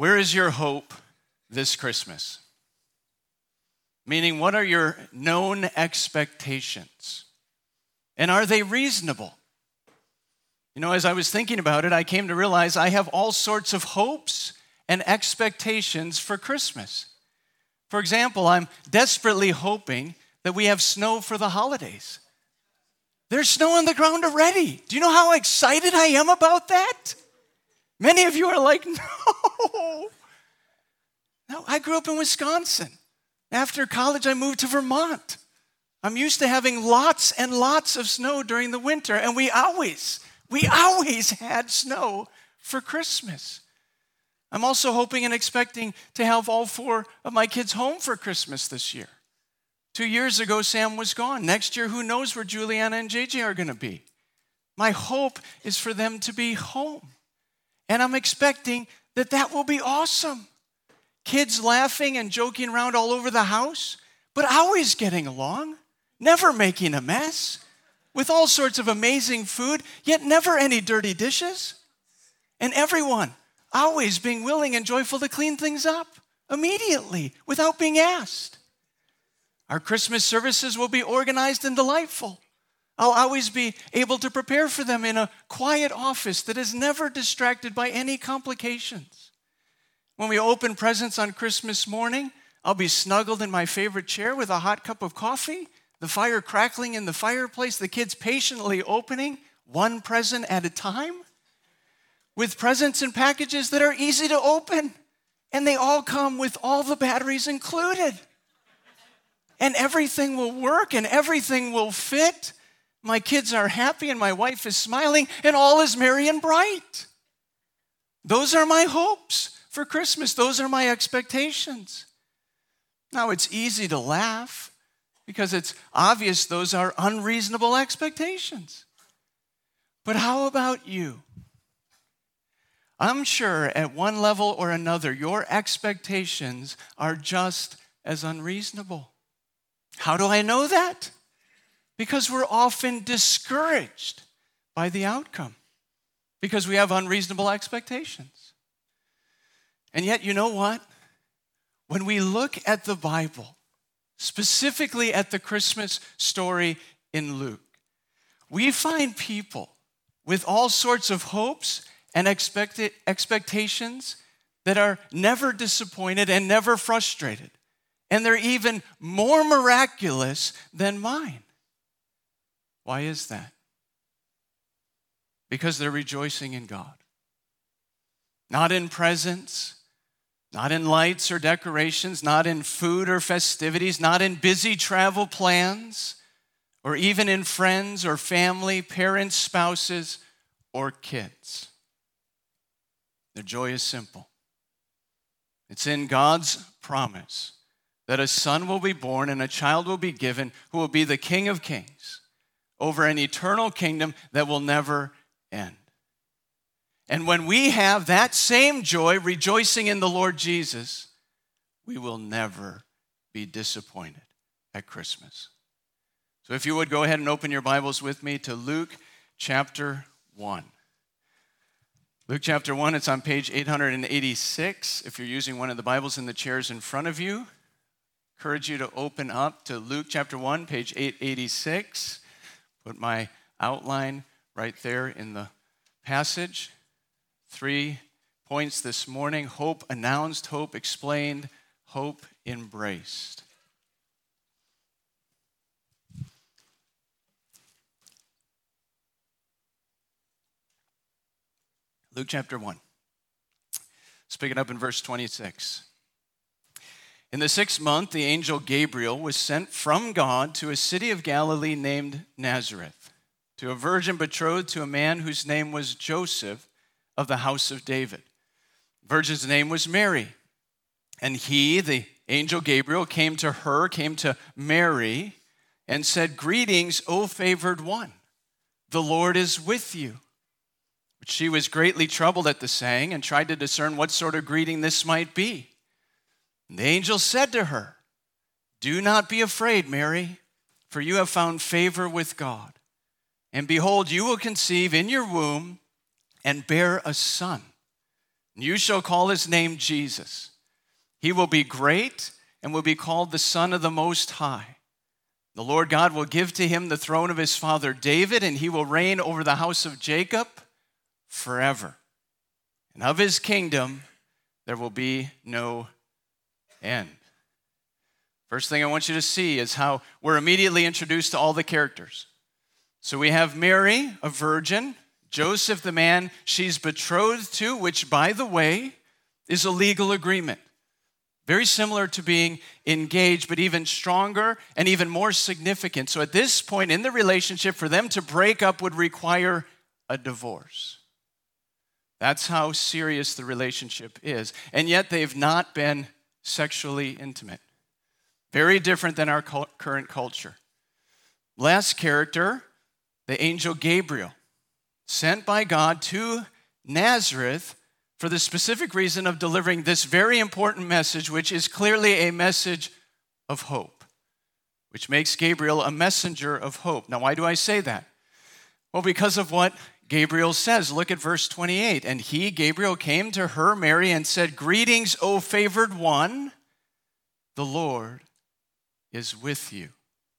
Where is your hope this Christmas? Meaning, what are your known expectations? And are they reasonable? You know, as I was thinking about it, I came to realize I have all sorts of hopes and expectations for Christmas. For example, I'm desperately hoping that we have snow for the holidays. There's snow on the ground already. Do you know how excited I am about that? Many of you are like, no. No, I grew up in Wisconsin. After college, I moved to Vermont. I'm used to having lots and lots of snow during the winter, and we always had snow for Christmas. I'm also hoping and expecting to have all 4 of my kids home for Christmas this year. 2 years ago, Sam was gone. Next year, who knows where Juliana and JJ are going to be? My hope is for them to be home. And I'm expecting that will be awesome. Kids laughing and joking around all over the house, but always getting along, never making a mess, with all sorts of amazing food, yet never any dirty dishes. And everyone always being willing and joyful to clean things up immediately without being asked. Our Christmas services will be organized and delightful. I'll always be able to prepare for them in a quiet office that is never distracted by any complications. When we open presents on Christmas morning, I'll be snuggled in my favorite chair with a hot cup of coffee, the fire crackling in the fireplace, the kids patiently opening one present at a time, with presents and packages that are easy to open, and they all come with all the batteries included. And everything will work and everything will fit. My kids are happy and my wife is smiling and all is merry and bright. Those are my hopes for Christmas. Those are my expectations. Now, it's easy to laugh because it's obvious those are unreasonable expectations. But how about you? I'm sure at one level or another, your expectations are just as unreasonable. How do I know that? Because we're often discouraged by the outcome, because we have unreasonable expectations. And yet, you know what? When we look at the Bible, specifically at the Christmas story in Luke, we find people with all sorts of hopes and expectations that are never disappointed and never frustrated. And they're even more miraculous than mine. Why is that? Because they're rejoicing in God. Not in presents, not in lights or decorations, not in food or festivities, not in busy travel plans, or even in friends or family, parents, spouses, or kids. Their joy is simple. It's in God's promise that a son will be born and a child will be given who will be the King of Kings over an eternal kingdom that will never end. And when we have that same joy, rejoicing in the Lord Jesus, we will never be disappointed at Christmas. So if you would go ahead and open your Bibles with me to Luke chapter 1. Luke chapter 1, it's on page 886. If you're using one of the Bibles in the chairs in front of you, I encourage you to open up to Luke chapter 1, page 886. Put my outline right there in the passage. 3 points this morning: hope announced, hope explained, hope embraced. Luke chapter 1. Let's pick it up in verse 26. In the 6th month, the angel Gabriel was sent from God to a city of Galilee named Nazareth, to a virgin betrothed to a man whose name was Joseph of the house of David. The virgin's name was Mary. And he, the angel Gabriel, came to Mary, and said, "Greetings, O favored one, the Lord is with you." But she was greatly troubled at the saying and tried to discern what sort of greeting this might be. And the angel said to her, "Do not be afraid, Mary, for you have found favor with God. And behold, you will conceive in your womb and bear a son, You shall call his name Jesus. He will be great and will be called the Son of the Most High. The Lord God will give to him the throne of his father David, and he will reign over the house of Jacob forever. And of his kingdom there will be no end. First thing I want you to see is how we're immediately introduced to all the characters. So we have Mary, a virgin, Joseph, the man she's betrothed to, which, by the way, is a legal agreement. Very similar to being engaged, but even stronger and even more significant. So at this point in the relationship, for them to break up would require a divorce. That's how serious the relationship is. And yet they've not been sexually intimate. Very different than our current culture. Last character, the angel Gabriel, sent by God to Nazareth for the specific reason of delivering this very important message, which is clearly a message of hope, which makes Gabriel a messenger of hope. Now, why do I say that? Well, because of what Gabriel says. Look at verse 28. And he, Gabriel, came to her, Mary, and said, "Greetings, O favored one, the Lord is with you."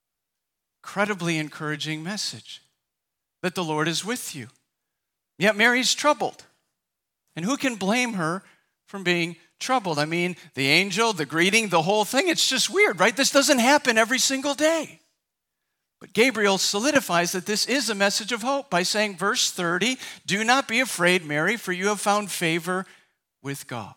Incredibly encouraging message that the Lord is with you. Yet Mary's troubled. And who can blame her from being troubled? I mean, the angel, the greeting, the whole thing, it's just weird, right? This doesn't happen every single day. But Gabriel solidifies that this is a message of hope by saying, verse 30, "Do not be afraid, Mary, for you have found favor with God."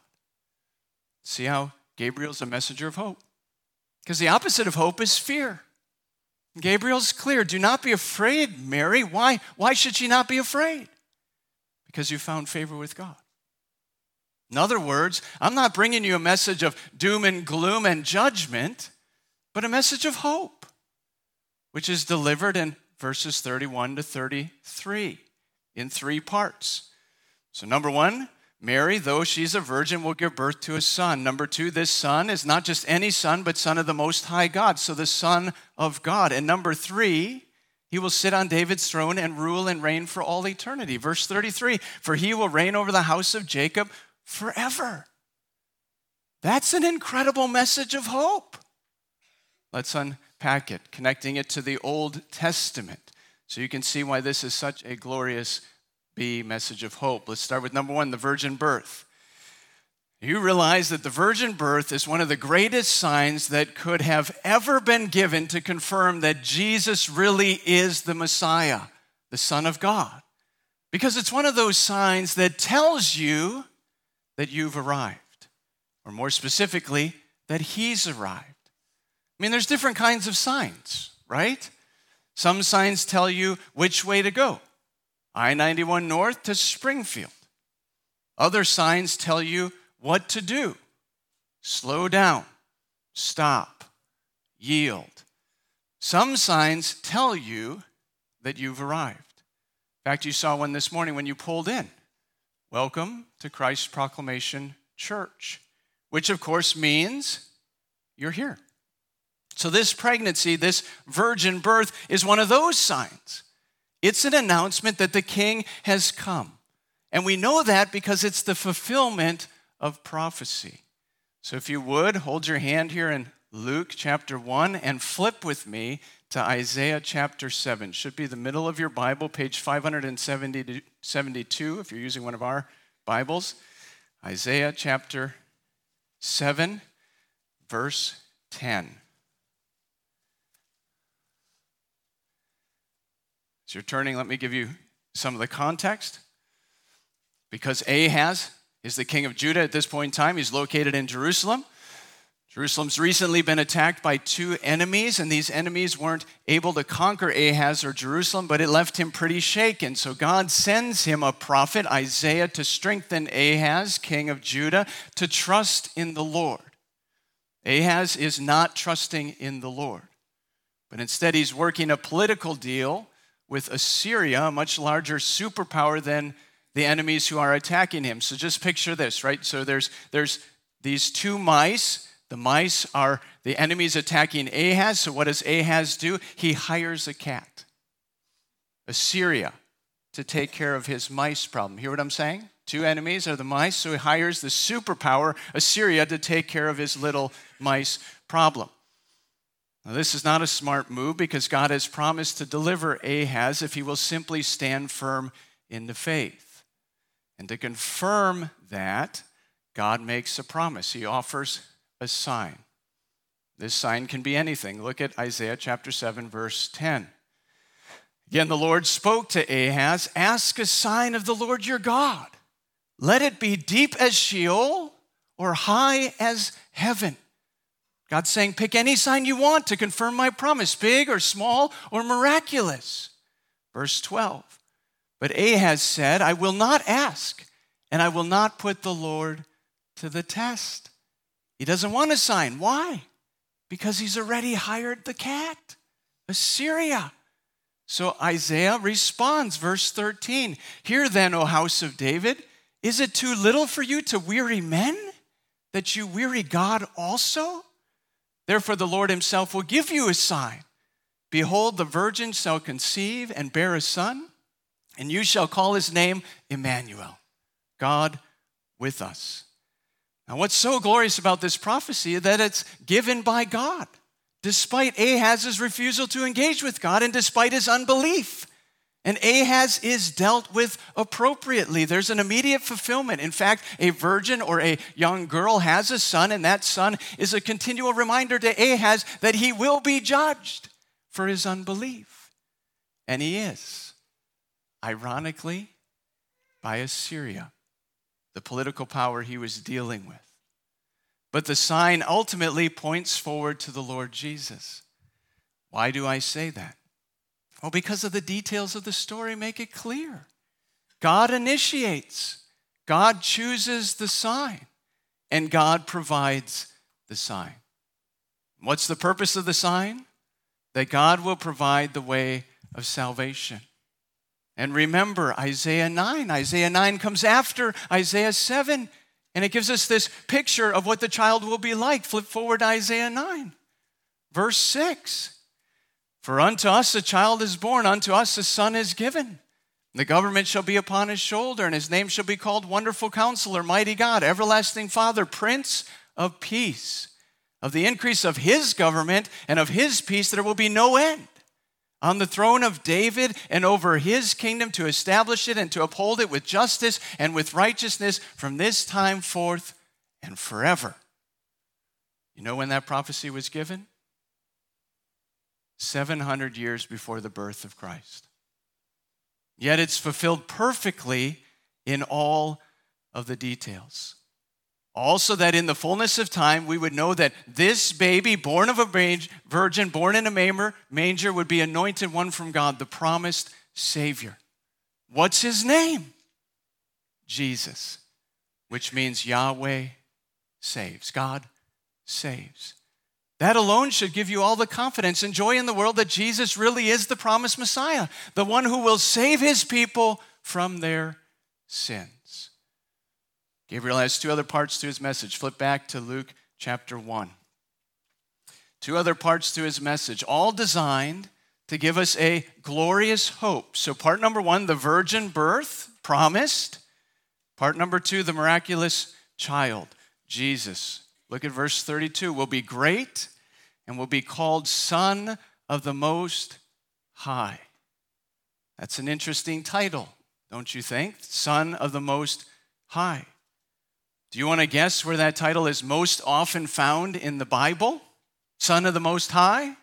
See how Gabriel's a messenger of hope? Because the opposite of hope is fear. Gabriel's clear. Do not be afraid, Mary. Why? Why should she not be afraid? Because you found favor with God. In other words, I'm not bringing you a message of doom and gloom and judgment, but a message of hope, which is delivered in verses 31 to 33 in 3 parts. So number 1, Mary, though she's a virgin, will give birth to a son. Number 2, this son is not just any son, but son of the Most High God, so the Son of God. And number 3, he will sit on David's throne and rule and reign for all eternity. Verse 33, for he will reign over the house of Jacob forever. That's an incredible message of hope. Let's unpack it, connecting it to the Old Testament, so you can see why this is such a glorious message of hope. Let's start with number 1, the virgin birth. You realize that the virgin birth is one of the greatest signs that could have ever been given to confirm that Jesus really is the Messiah, the Son of God. Because it's one of those signs that tells you that you've arrived, or more specifically, that he's arrived. I mean, there's different kinds of signs, right? Some signs tell you which way to go. I-91 North to Springfield. Other signs tell you what to do. Slow down, stop, yield. Some signs tell you that you've arrived. In fact, you saw one this morning when you pulled in. Welcome to Christ Proclamation Church, which of course means you're here. So this pregnancy, this virgin birth, is one of those signs. It's an announcement that the King has come. And we know that because it's the fulfillment of prophecy. So if you would, hold your hand here in Luke chapter 1 and flip with me to Isaiah chapter 7. Should be the middle of your Bible, page 572 if you're using one of our Bibles. Isaiah chapter 7, verse 10. As you're turning, let me give you some of the context. Because Ahaz is the king of Judah at this point in time. He's located in Jerusalem. Jerusalem's recently been attacked by 2 enemies, and these enemies weren't able to conquer Ahaz or Jerusalem, but it left him pretty shaken. So God sends him a prophet, Isaiah, to strengthen Ahaz, king of Judah, to trust in the Lord. Ahaz is not trusting in the Lord, but instead he's working a political deal with Assyria, a much larger superpower than the enemies who are attacking him. So just picture this, right? So there's these 2 mice. The mice are the enemies attacking Ahaz. So what does Ahaz do? He hires a cat, Assyria, to take care of his mice problem. Hear what I'm saying? Two enemies are the mice, so he hires the superpower, Assyria, to take care of his little mice problem. Now, this is not a smart move because God has promised to deliver Ahaz if he will simply stand firm in the faith. And to confirm that, God makes a promise. He offers a sign. This sign can be anything. Look at Isaiah chapter 7, verse 10. Again, the Lord spoke to Ahaz, "Ask a sign of the Lord your God. Let it be deep as Sheol or high as heaven." God's saying, pick any sign you want to confirm my promise, big or small or miraculous. Verse 12, but Ahaz said, "I will not ask, and I will not put the Lord to the test." He doesn't want a sign. Why? Because he's already hired the cat, Assyria. So Isaiah responds, verse 13, "Hear then, O house of David, is it too little for you to weary men, that you weary God also? Therefore the Lord himself will give you a sign. Behold, the virgin shall conceive and bear a son, and you shall call his name Emmanuel, God with us." Now what's so glorious about this prophecy is that it's given by God, despite Ahaz's refusal to engage with God and despite his unbelief. And Ahaz is dealt with appropriately. There's an immediate fulfillment. In fact, a virgin or a young girl has a son, and that son is a continual reminder to Ahaz that he will be judged for his unbelief. And he is, ironically, by Assyria, the political power he was dealing with. But the sign ultimately points forward to the Lord Jesus. Why do I say that? Well, because of the details of the story make it clear. God initiates, God chooses the sign, and God provides the sign. What's the purpose of the sign? That God will provide the way of salvation. And remember Isaiah 9. Isaiah 9 comes after Isaiah 7, and it gives us this picture of what the child will be like. Flip forward to Isaiah 9, verse 6. "For unto us a child is born, unto us a son is given. The government shall be upon his shoulder, and his name shall be called Wonderful Counselor, Mighty God, Everlasting Father, Prince of Peace. Of the increase of his government and of his peace there will be no end. On the throne of David and over his kingdom, to establish it and to uphold it with justice and with righteousness from this time forth and forever." You know when that prophecy was given? 700 years before the birth of Christ. Yet it's fulfilled perfectly in all of the details. Also that in the fullness of time, we would know that this baby, born of a virgin, born in a manger, would be anointed one from God, the promised Savior. What's his name? Jesus, which means Yahweh saves. God saves. That alone should give you all the confidence and joy in the world that Jesus really is the promised Messiah, the one who will save his people from their sins. Gabriel has two other parts to his message. Flip back to Luke chapter 1. Two other parts to his message, all designed to give us a glorious hope. So part number 1, the virgin birth promised. Part number 2, the miraculous child, Jesus. Look at verse 32. "Will be great and will be called Son of the Most High." That's an interesting title, don't you think? Son of the Most High. Do you want to guess where that title is most often found in the Bible? Son of the Most High?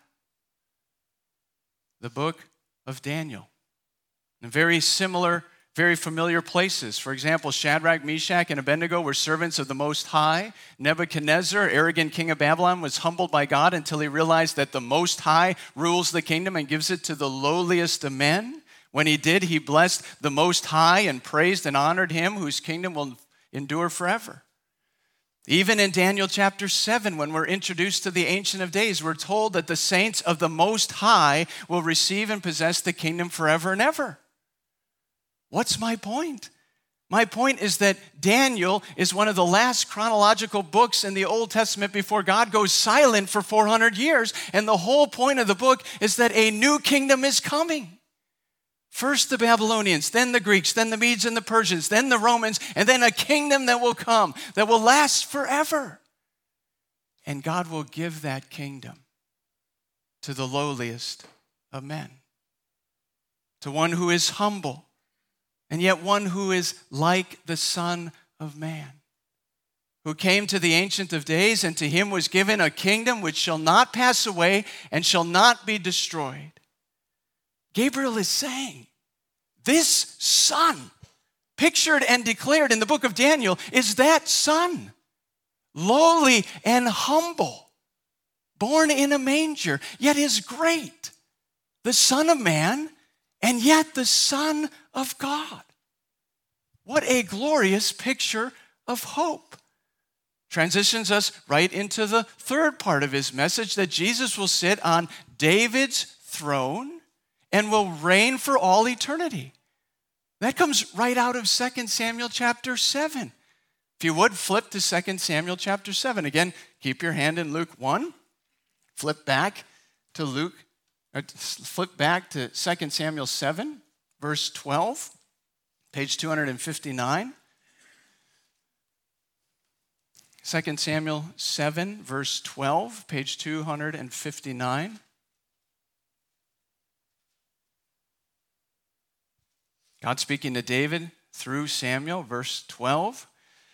The book of Daniel. And very similar, very familiar places. For example, Shadrach, Meshach, and Abednego were servants of the Most High. Nebuchadnezzar, arrogant king of Babylon, was humbled by God until he realized that the Most High rules the kingdom and gives it to the lowliest of men. When he did, he blessed the Most High and praised and honored him whose kingdom will endure forever. Even in Daniel chapter 7, when we're introduced to the Ancient of Days, we're told that the saints of the Most High will receive and possess the kingdom forever and ever. What's my point? My point is that Daniel is one of the last chronological books in the Old Testament before God goes silent for 400 years. And the whole point of the book is that a new kingdom is coming. First the Babylonians, then the Greeks, then the Medes and the Persians, then the Romans, and then a kingdom that will come, that will last forever. And God will give that kingdom to the lowliest of men, to one who is humble, and yet one who is like the Son of Man, who came to the Ancient of Days, and to him was given a kingdom which shall not pass away and shall not be destroyed. Gabriel is saying, this Son, pictured and declared in the book of Daniel, is that Son, lowly and humble, born in a manger, yet is great, the Son of Man, and yet the Son of God. What a glorious picture of hope. Transitions us right into the third part of his message, that Jesus will sit on David's throne and will reign for all eternity. That comes right out of 2 Samuel chapter 7. If you would, flip to 2 Samuel chapter 7. Again, keep your hand in Luke 1. Flip back to 2 Samuel 7, verse 12, page 259. 2 Samuel 7, verse 12, page 259. God speaking to David through Samuel, verse 12.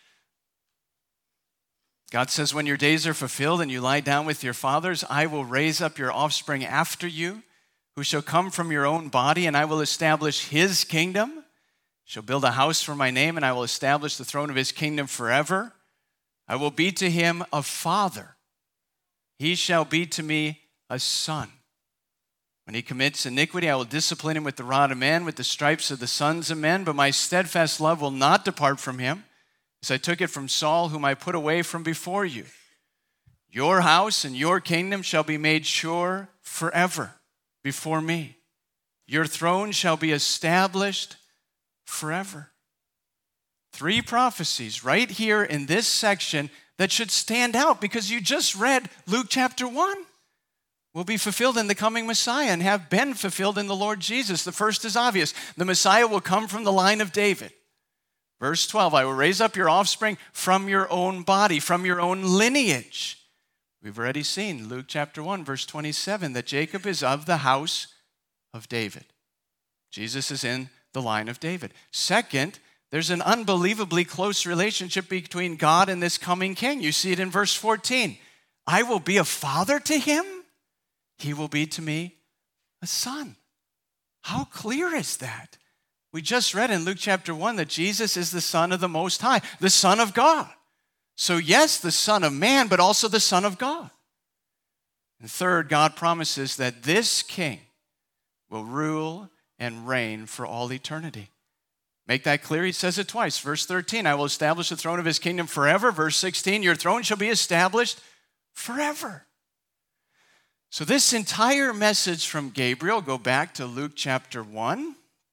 God says, when your days are fulfilled and you lie down with your fathers, I will raise up your offspring after you, who shall come from your own body, and I will establish his kingdom. Shall build a house for my name, and I will establish the throne of his kingdom forever. I will be to him a father. He shall be to me a son. When he commits iniquity, I will discipline him with the rod of men, with the stripes of the sons of men. But my steadfast love will not depart from him, as I took it from Saul, whom I put away from before you. Your house and your kingdom shall be made sure forever before me. Your throne shall be established forever. 3 prophecies right here in this section that should stand out, because you just read Luke chapter 1. Will be fulfilled in the coming Messiah and have been fulfilled in the Lord Jesus. The first is obvious. The Messiah will come from the line of David. Verse 12, I will raise up your offspring from your own body, from your own lineage. We've already seen Luke chapter 1, verse 27, that Jacob is of the house of David. Jesus is in the line of David. Second, there's an unbelievably close relationship between God and this coming king. You see it in verse 14. I will be a father to him. He will be to me a son. How clear is that? We just read in Luke chapter 1 that Jesus is the Son of the Most High, the Son of God. So yes, the Son of Man, but also the Son of God. And third, God promises that this king will rule and reign for all eternity. Make that clear. He says it twice. Verse 13, I will establish the throne of his kingdom forever. Verse 16, your throne shall be established forever. So this entire message from Gabriel, go back to Luke chapter 1.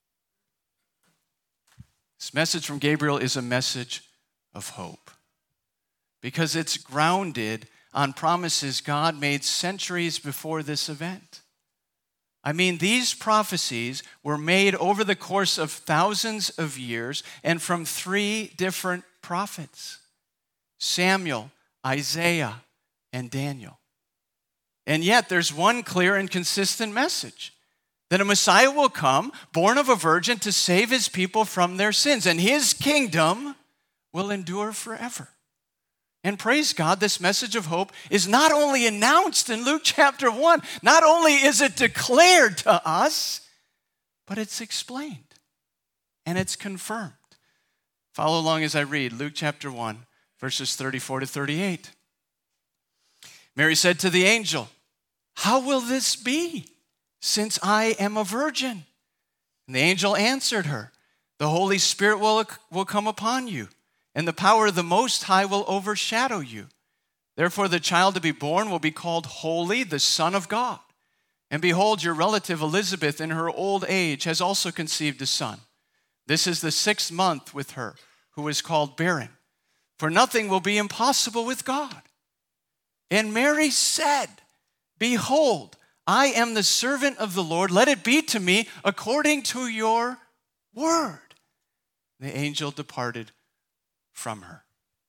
This message from Gabriel is a message of hope, because it's grounded on promises God made centuries before this event. I mean, these prophecies were made over the course of thousands of years and from 3 different prophets: Samuel, Isaiah, and Daniel. And yet there's one clear and consistent message: that a Messiah will come, born of a virgin, to save his people from their sins, and his kingdom will endure forever. And praise God, this message of hope is not only announced in Luke chapter 1, not only is it declared to us, but it's explained and it's confirmed. Follow along as I read Luke chapter 1, verses 34 to 38. Mary said to the angel, how will this be, since I am a virgin? And the angel answered her, the Holy Spirit will come upon you, and the power of the Most High will overshadow you. Therefore, the child to be born will be called Holy, the Son of God. And behold, your relative Elizabeth in her old age has also conceived a son. This is the 6th month with her, who is called barren. For nothing will be impossible with God. And Mary said, behold, I am the servant of the Lord. Let it be to me according to your word. The angel departed from her.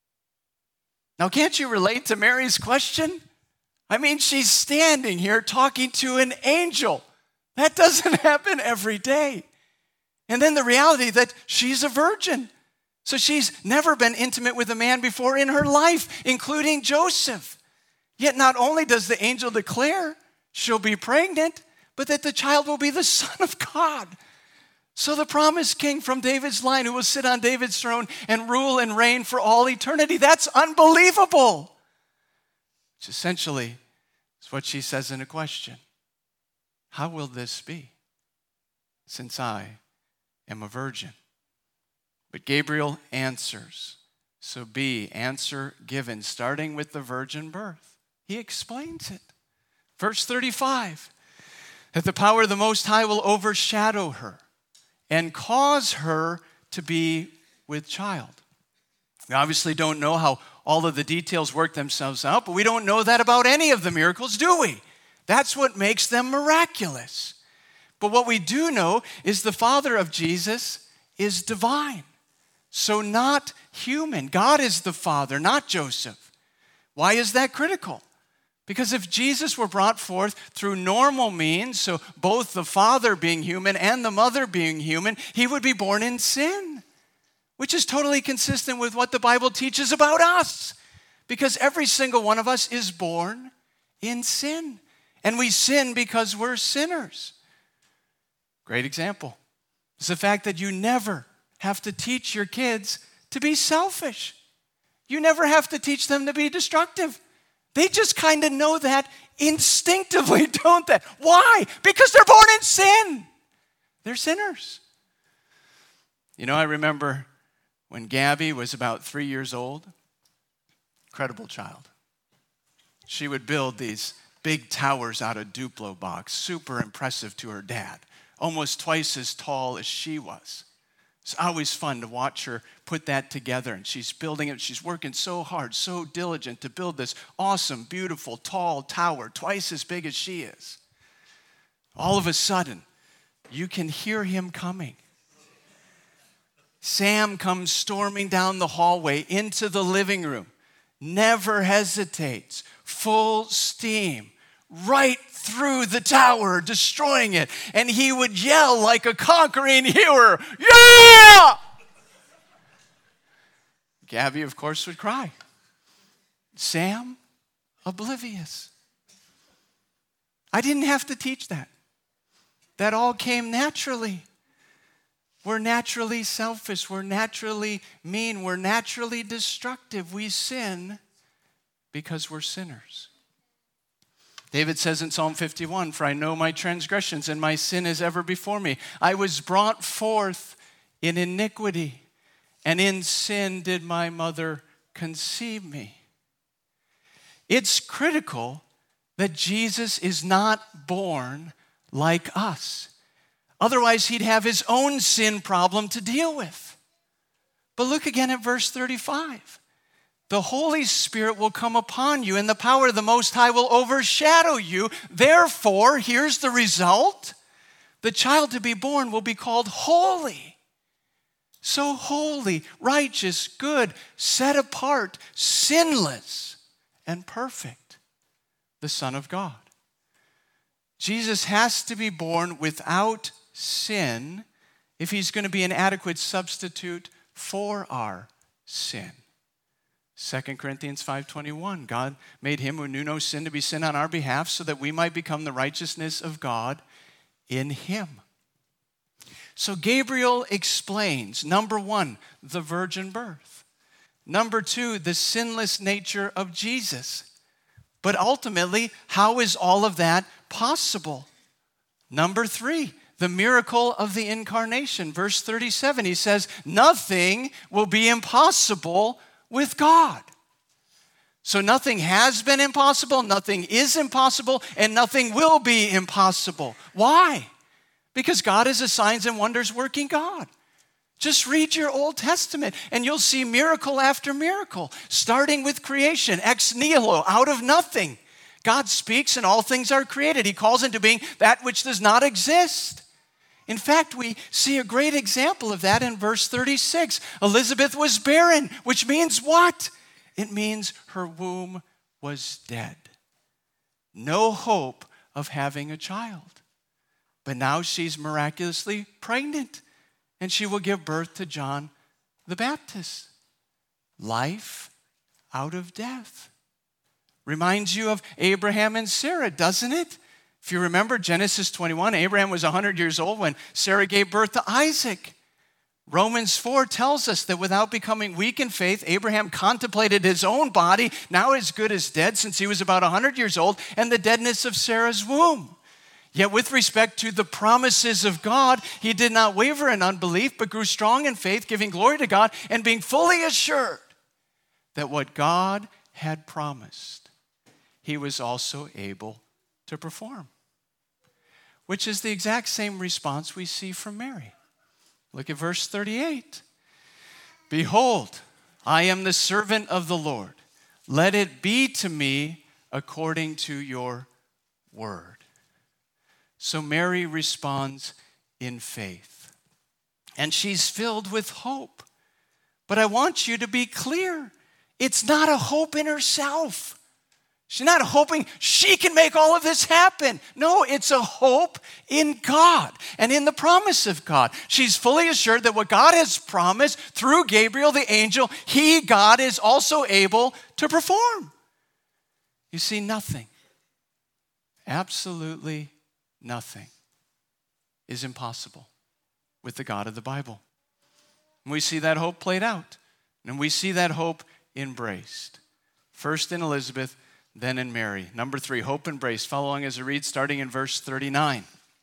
Now, can't you relate to Mary's question? I mean, she's standing here talking to an angel. That doesn't happen every day. And then the reality that she's a virgin. So she's never been intimate with a man before in her life, including Joseph. Yet not only does the angel declare she'll be pregnant, but that the child will be the Son of God. So the promised king from David's line who will sit on David's throne and rule and reign for all eternity. That's unbelievable. Which essentially is what she says in a question. How will this be, since I am a virgin? But Gabriel answers. So B, answer given, starting with the virgin birth. He explains it. Verse 35, that the power of the Most High will overshadow her and cause her to be with child. We obviously don't know how all of the details work themselves out, but we don't know that about any of the miracles, do we? That's what makes them miraculous. But what we do know is the father of Jesus is divine, so not human. God is the father, not Joseph. Why is that critical? Because if Jesus were brought forth through normal means, so both the father being human and the mother being human, he would be born in sin, which is totally consistent with what the Bible teaches about us. Because every single one of us is born in sin. And we sin because we're sinners. Great example is the fact that you never have to teach your kids to be selfish. You never have to teach them to be destructive. They just kind of know that instinctively, don't they? Why? Because they're born in sin. They're sinners. You know, I remember when Gabby was about 3 years old, incredible child. She would build these big towers out of Duplo box, super impressive to her dad, almost twice as tall as she was. It's always fun to watch her put that together, and she's building it. She's working so hard, so diligent to build this awesome, beautiful, tall tower, twice as big as she is. All of a sudden, you can hear him coming. Sam comes storming down the hallway into the living room, never hesitates, full steam, right through the tower, destroying it. And he would yell like a conquering hero, "Yeah!" Gabby, of course, would cry. Sam, oblivious. I didn't have to teach that. That all came naturally. We're naturally selfish. We're naturally mean. We're naturally destructive. We sin because we're sinners. David says in Psalm 51, "For I know my transgressions, and my sin is ever before me. I was brought forth in iniquity, and in sin did my mother conceive me." It's critical that Jesus is not born like us. Otherwise, he'd have his own sin problem to deal with. But look again at verse 35. The Holy Spirit will come upon you, and the power of the Most High will overshadow you. Therefore, here's the result. The child to be born will be called holy. So holy, righteous, good, set apart, sinless, and perfect. The Son of God. Jesus has to be born without sin if he's going to be an adequate substitute for our sin. 2 Corinthians 5:21, God made him who knew no sin to be sin on our behalf so that we might become the righteousness of God in him. So Gabriel explains, number one, the virgin birth. Number two, the sinless nature of Jesus. But ultimately, how is all of that possible? Number three, the miracle of the incarnation. Verse 37, he says, nothing will be impossible with God. So nothing has been impossible, nothing is impossible, and nothing will be impossible. Why? Because God is a signs and wonders working God. Just read your Old Testament and you'll see miracle after miracle, starting with creation, ex nihilo, out of nothing. God speaks and all things are created. He calls into being that which does not exist. In fact, we see a great example of that in verse 36. Elizabeth was barren, which means what? It means her womb was dead. No hope of having a child. But now she's miraculously pregnant, and she will give birth to John the Baptist. Life out of death. Reminds you of Abraham and Sarah, doesn't it? If you remember Genesis 21, Abraham was 100 years old when Sarah gave birth to Isaac. Romans 4 tells us that without becoming weak in faith, Abraham contemplated his own body, now as good as dead since he was about 100 years old, and the deadness of Sarah's womb. Yet with respect to the promises of God, he did not waver in unbelief, but grew strong in faith, giving glory to God and being fully assured that what God had promised, he was also able to perform. Which is the exact same response we see from Mary. Look at verse 38. Behold, I am the servant of the Lord. Let it be to me according to your word. So Mary responds in faith. And she's filled with hope. But I want you to be clear. It's not a hope in herself. She's not hoping she can make all of this happen. No, it's a hope in God and in the promise of God. She's fully assured that what God has promised through Gabriel the angel, God, is also able to perform. You see, nothing, absolutely nothing is impossible with the God of the Bible. And we see that hope played out. And we see that hope embraced. First in Elizabeth, then in Mary. Number 3, hope embraced. Follow along as I read, starting in verse 39.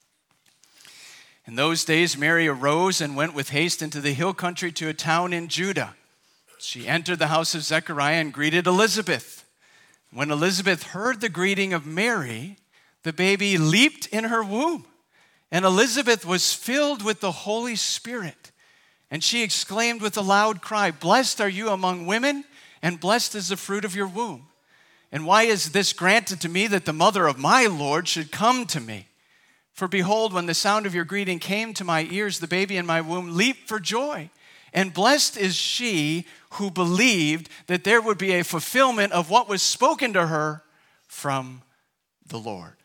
In those days, Mary arose and went with haste into the hill country to a town in Judah. She entered the house of Zechariah and greeted Elizabeth. When Elizabeth heard the greeting of Mary, the baby leaped in her womb, and Elizabeth was filled with the Holy Spirit. And she exclaimed with a loud cry, "Blessed are you among women, and blessed is the fruit of your womb. And why is this granted to me that the mother of my Lord should come to me? For behold, when the sound of your greeting came to my ears, the baby in my womb leaped for joy. And blessed is she who believed that there would be a fulfillment of what was spoken to her from the Lord."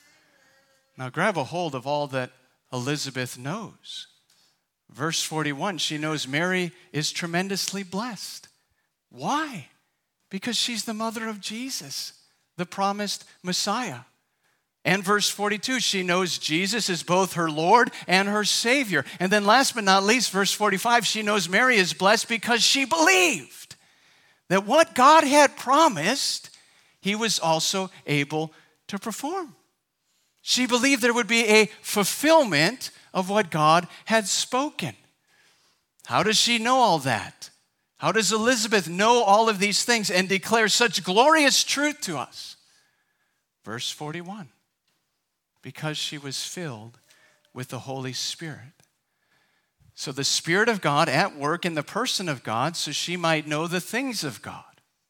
Now grab a hold of all that Elizabeth knows. Verse 41, she knows Mary is tremendously blessed. Why? Because she's the mother of Jesus, the promised Messiah. And verse 42, she knows Jesus is both her Lord and her Savior. And then last but not least, verse 45, she knows Mary is blessed because she believed that what God had promised, he was also able to perform. She believed there would be a fulfillment of what God had spoken. How does she know all that? How does Elizabeth know all of these things and declare such glorious truth to us? Verse 41, because she was filled with the Holy Spirit. So the Spirit of God at work in the person of God so she might know the things of God.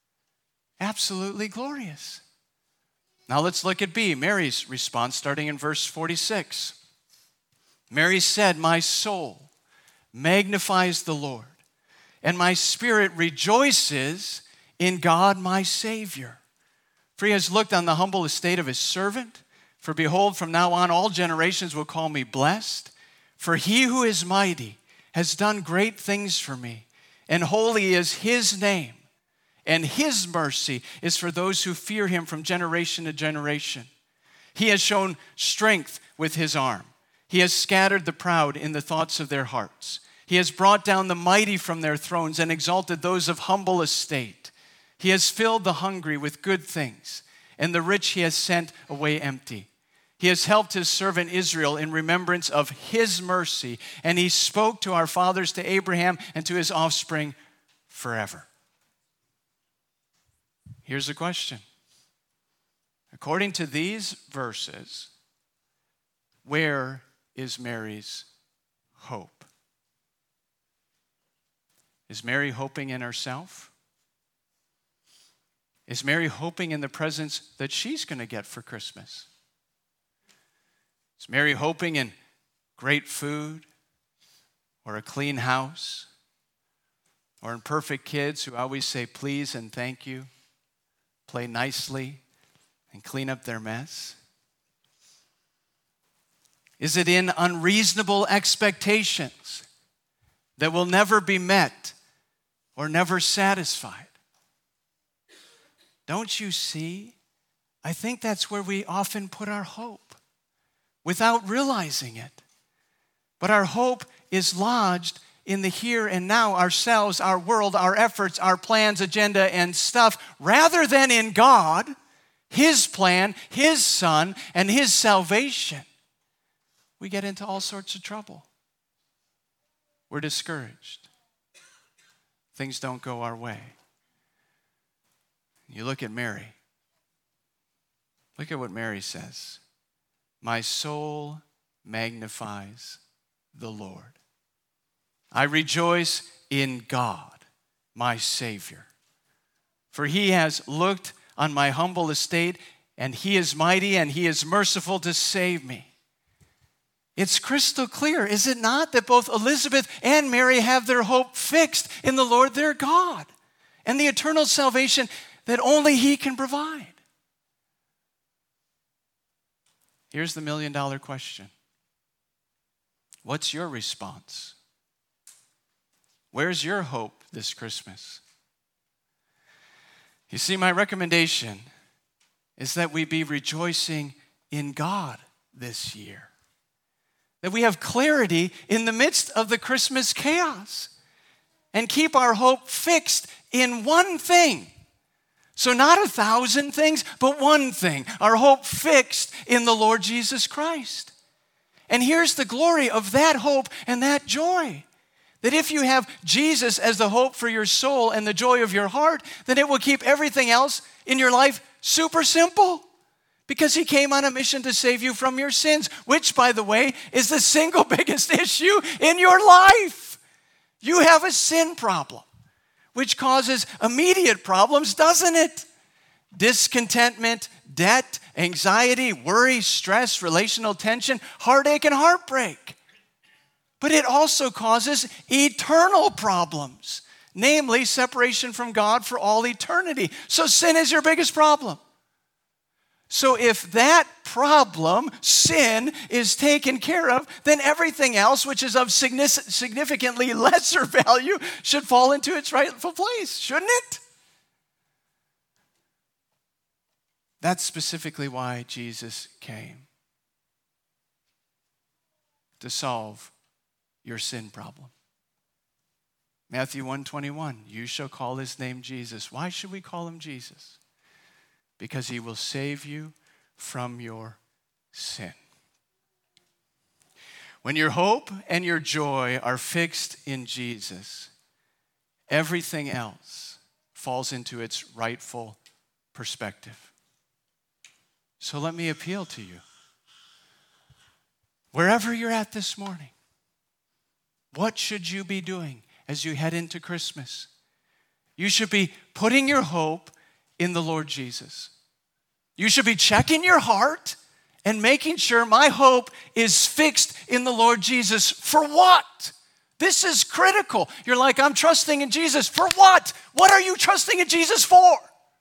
Absolutely glorious. Now let's look at B, Mary's response, starting in verse 46. Mary said, "My soul magnifies the Lord, and my spirit rejoices in God my Savior. For he has looked on the humble estate of his servant. For behold, from now on all generations will call me blessed. For he who is mighty has done great things for me, and holy is his name. And his mercy is for those who fear him from generation to generation. He has shown strength with his arm. He has scattered the proud in the thoughts of their hearts. He has brought down the mighty from their thrones and exalted those of humble estate. He has filled the hungry with good things, and the rich he has sent away empty. He has helped his servant Israel in remembrance of his mercy, and he spoke to our fathers, to Abraham, and to his offspring forever." Here's the question. According to these verses, where is Mary's hope? Is Mary hoping in herself? Is Mary hoping in the presents that she's going to get for Christmas? Is Mary hoping in great food or a clean house or in perfect kids who always say please and thank you, play nicely, and clean up their mess? Is it in unreasonable expectations that will never be met or never satisfied? Don't you see? I think that's where we often put our hope without realizing it. But our hope is lodged in the here and now, ourselves, our world, our efforts, our plans, agenda, and stuff, rather than in God, His plan, His Son, and His salvation. We get into all sorts of trouble. We're discouraged. Things don't go our way. You look at Mary. Look at what Mary says. My soul magnifies the Lord. I rejoice in God, my Savior. For He has looked on my humble estate, and He is mighty and He is merciful to save me. It's crystal clear, is it not, that both Elizabeth and Mary have their hope fixed in the Lord their God and the eternal salvation that only He can provide. Here's the million-dollar question. What's your response? Where's your hope this Christmas? You see, my recommendation is that we be rejoicing in God this year. That we have clarity in the midst of the Christmas chaos and keep our hope fixed in one thing. So not 1,000 things, but one thing. Our hope fixed in the Lord Jesus Christ. And here's the glory of that hope and that joy. That if you have Jesus as the hope for your soul and the joy of your heart, then it will keep everything else in your life super simple. Because He came on a mission to save you from your sins, which, by the way, is the single biggest issue in your life. You have a sin problem, which causes immediate problems, doesn't it? Discontentment, debt, anxiety, worry, stress, relational tension, heartache, and heartbreak. But it also causes eternal problems, namely separation from God for all eternity. So sin is your biggest problem. So if that problem, sin, is taken care of, then everything else, which is of significantly lesser value, should fall into its rightful place, shouldn't it? That's specifically why Jesus came. To solve your sin problem. Matthew 1:21, you shall call His name Jesus. Why should we call Him Jesus? Because He will save you from your sin. When your hope and your joy are fixed in Jesus, everything else falls into its rightful perspective. So let me appeal to you. Wherever you're at this morning, what should you be doing as you head into Christmas? You should be putting your hope in the Lord Jesus. You should be checking your heart and making sure my hope is fixed in the Lord Jesus. For what? This is critical. You're like, I'm trusting in Jesus. For what? What are you trusting in Jesus for?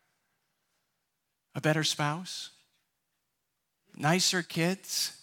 A better spouse? Nicer kids?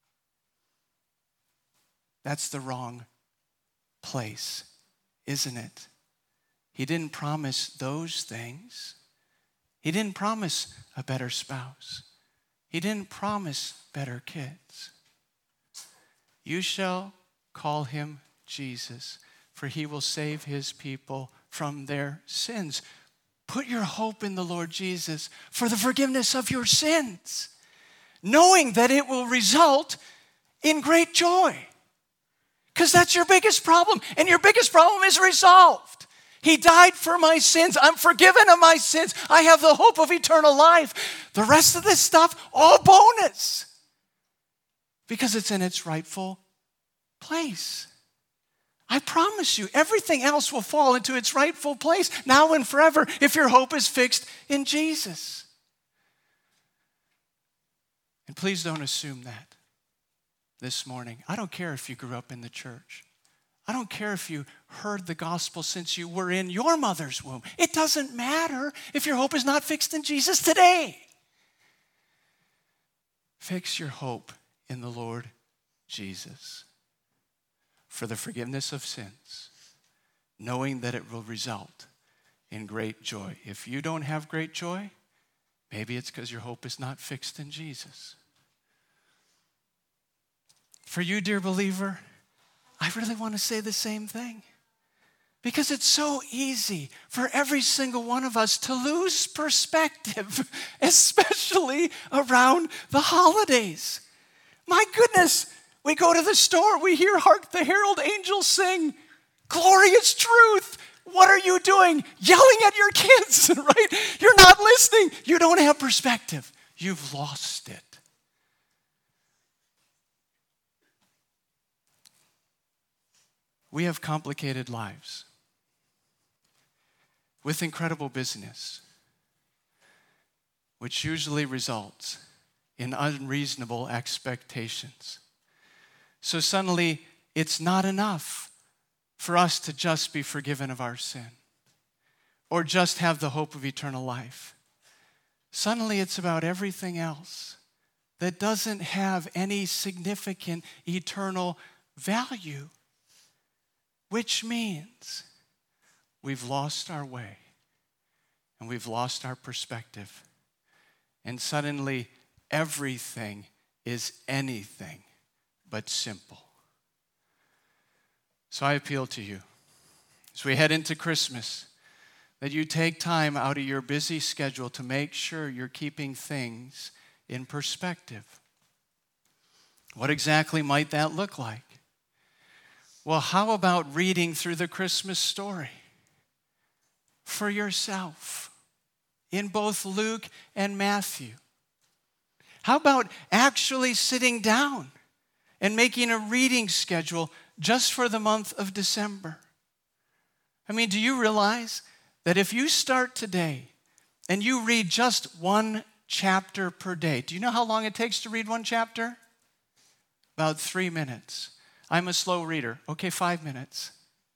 That's the wrong place, isn't it? He didn't promise those things. He didn't promise a better spouse. He didn't promise better kids. You shall call Him Jesus, for He will save His people from their sins. Put your hope in the Lord Jesus for the forgiveness of your sins, knowing that it will result in great joy. Because that's your biggest problem, and your biggest problem is resolved. He died for my sins. I'm forgiven of my sins. I have the hope of eternal life. The rest of this stuff, all bonus. Because it's in its rightful place. I promise you, everything else will fall into its rightful place now and forever if your hope is fixed in Jesus. And please don't assume that this morning. I don't care if you grew up in the church. I don't care if you heard the gospel since you were in your mother's womb. It doesn't matter if your hope is not fixed in Jesus today. Fix your hope in the Lord Jesus for the forgiveness of sins, knowing that it will result in great joy. If you don't have great joy, maybe it's because your hope is not fixed in Jesus. For you, dear believer, I really want to say the same thing. Because it's so easy for every single one of us to lose perspective, especially around the holidays. My goodness, we go to the store, we hear Hark the Herald Angels sing, glorious truth. What are you doing? Yelling at your kids, right? You're not listening. You don't have perspective. You've lost it. We have complicated lives with incredible business, which usually results in unreasonable expectations. So suddenly, it's not enough for us to just be forgiven of our sin or just have the hope of eternal life. Suddenly, it's about everything else that doesn't have any significant eternal value, which means we've lost our way and we've lost our perspective. And suddenly, everything is anything but simple. So I appeal to you, as we head into Christmas, that you take time out of your busy schedule to make sure you're keeping things in perspective. What exactly might that look like? Well, how about reading through the Christmas story for yourself in both Luke and Matthew? How about actually sitting down and making a reading schedule just for the month of December? I mean, do you realize that if you start today and you read just one chapter per day, do you know how long it takes to read one chapter? About 3 minutes. I'm a slow reader. Okay, 5 minutes.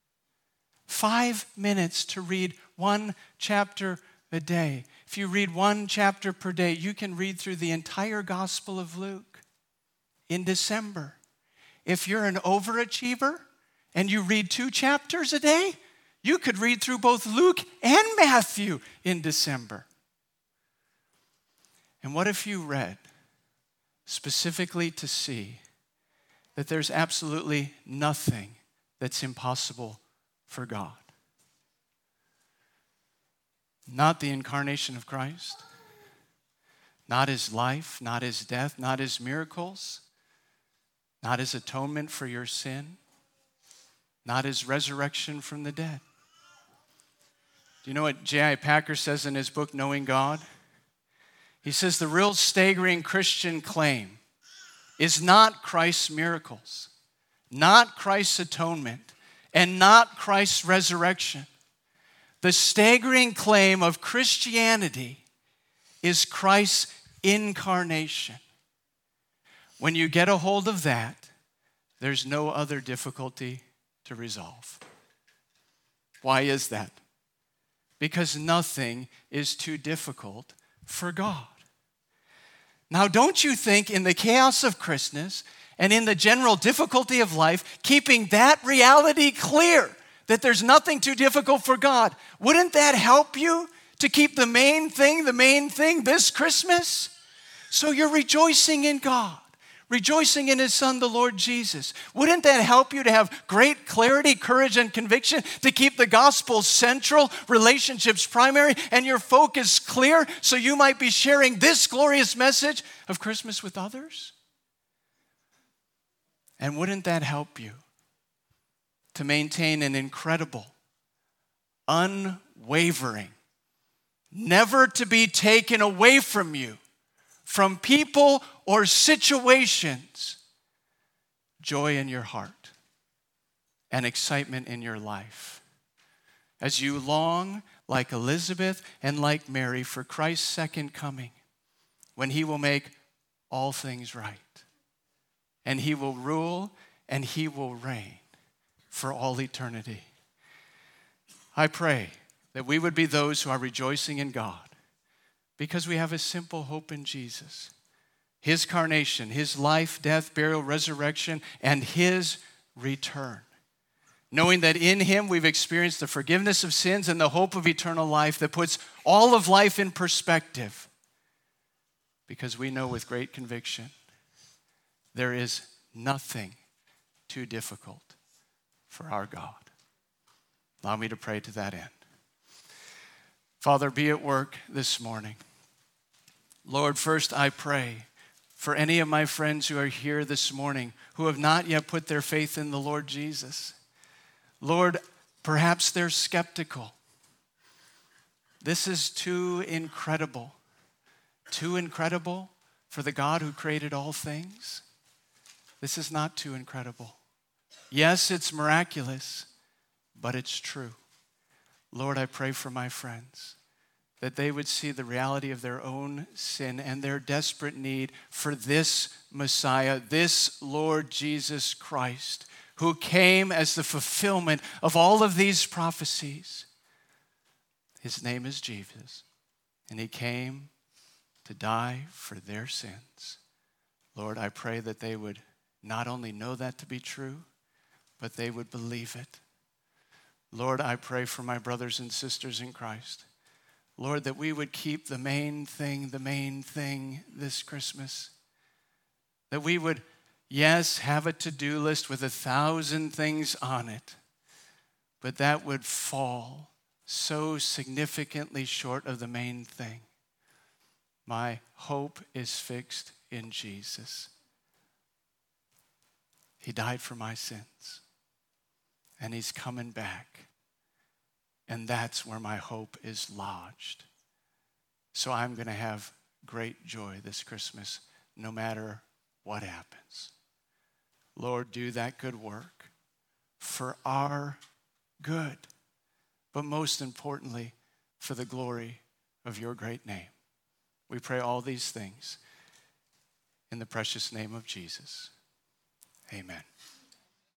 5 minutes to read one chapter a day. If you read one chapter per day, you can read through the entire Gospel of Luke in December. If you're an overachiever and you read 2 chapters a day, you could read through both Luke and Matthew in December. And what if you read specifically to see that there's absolutely nothing that's impossible for God? Not the incarnation of Christ, not his life, not his death, not his miracles, not his atonement for your sin, not his resurrection from the dead. Do you know what J.I. Packer says in his book, Knowing God? He says the real staggering Christian claim is not Christ's miracles, not Christ's atonement, and not Christ's resurrection. The staggering claim of Christianity is Christ's incarnation. When you get a hold of that, there's no other difficulty to resolve. Why is that? Because nothing is too difficult for God. Now, don't you think in the chaos of Christmas and in the general difficulty of life, keeping that reality clear, that there's nothing too difficult for God, wouldn't that help you to keep the main thing this Christmas? So you're rejoicing in God, rejoicing in his Son, the Lord Jesus. Wouldn't that help you to have great clarity, courage, and conviction to keep the gospel central, relationships primary, and your focus clear so you might be sharing this glorious message of Christmas with others? And wouldn't that help you to maintain an incredible, unwavering, never to be taken away from you, from people or situations, joy in your heart and excitement in your life. As you long, like Elizabeth and like Mary, for Christ's second coming, when he will make all things right. And he will rule and he will reign for all eternity. I pray that we would be those who are rejoicing in God because we have a simple hope in Jesus. His carnation, his life, death, burial, resurrection, and his return. Knowing that in him we've experienced the forgiveness of sins and the hope of eternal life that puts all of life in perspective. Because we know with great conviction there is nothing too difficult for our God. Allow me to pray to that end. Father, be at work this morning. Lord, first I pray for any of my friends who are here this morning who have not yet put their faith in the Lord Jesus. Lord, perhaps they're skeptical. This is too incredible for the God who created all things. This is not too incredible. Yes, it's miraculous, but it's true. Lord, I pray for my friends that they would see the reality of their own sin and their desperate need for this Messiah, this Lord Jesus Christ, who came as the fulfillment of all of these prophecies. His name is Jesus, and he came to die for their sins. Lord, I pray that they would not only know that to be true, but they would believe it. Lord, I pray for my brothers and sisters in Christ. Lord, that we would keep the main thing this Christmas. That we would, yes, have a to-do list with 1,000 things on it, but that would fall so significantly short of the main thing. My hope is fixed in Jesus. He died for my sins, and he's coming back. And that's where my hope is lodged. So I'm going to have great joy this Christmas, no matter what happens. Lord, do that good work for our good, but most importantly, for the glory of your great name. We pray all these things in the precious name of Jesus. Amen.